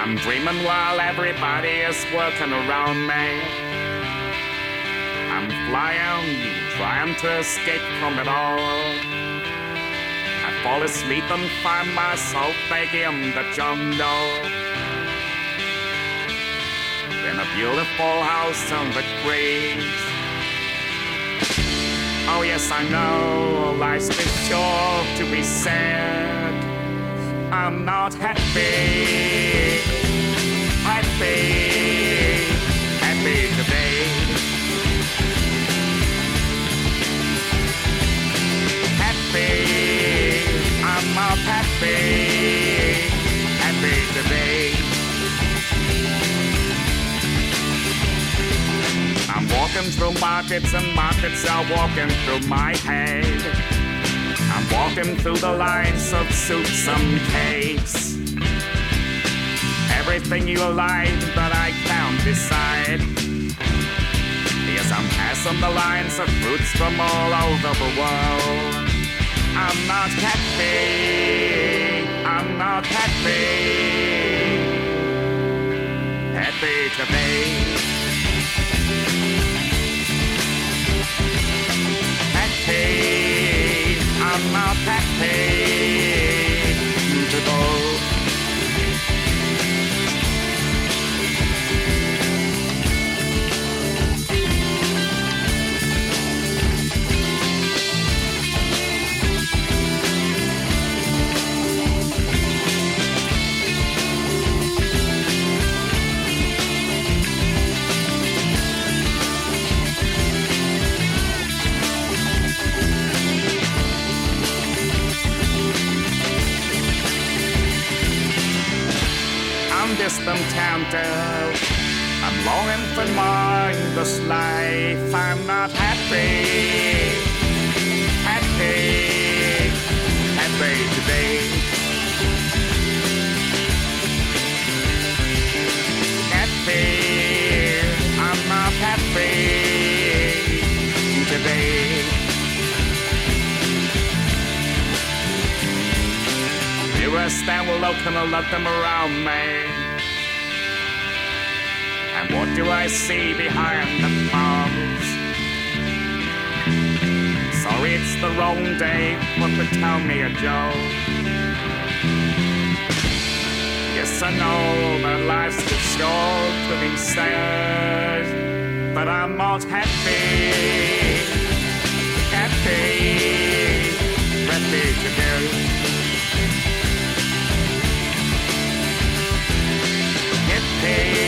I'm dreaming while everybody is working around me. I'm flying, trying to escape from it all. I fall asleep and find myself back in the jungle, in a beautiful house on the trees. Oh yes, I know life's too short to be sad. I'm not happy, happy today. Happy, I'm not happy today. I'm walking through markets and markets are walking through my head. I'm walking through the lines of soups and cakes. Everything you like, but I can't decide. Yes, I'm passing the lines of fruits from all over the world. I'm not happy, I'm not happy today. Happy, I'm not happy to go. Distant counter, I'm longing for mindless life. I'm not happy today. Happy, I'm not happy today. Here I stand looking and look them around me. And what do I see behind the palms? Sorry, it's the wrong day, but tell me a joke. Yes, I know that life's too short to be sad, but I'm not happy today. Happy.